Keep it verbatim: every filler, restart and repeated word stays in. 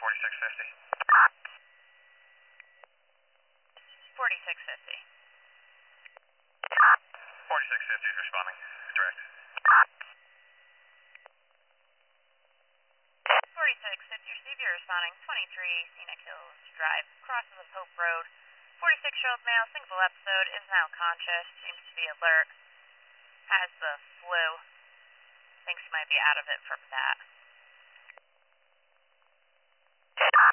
forty-six fifty. forty-six fifty. forty-six fifty is responding. Direct. forty-six fifty, receive, you're responding. twenty-three Scenic Hills Drive, crosses of Hope Road. forty-six-year-old male, single episode, is now conscious, seems to be alert. Has the flu. Thinks he might be out of it from that.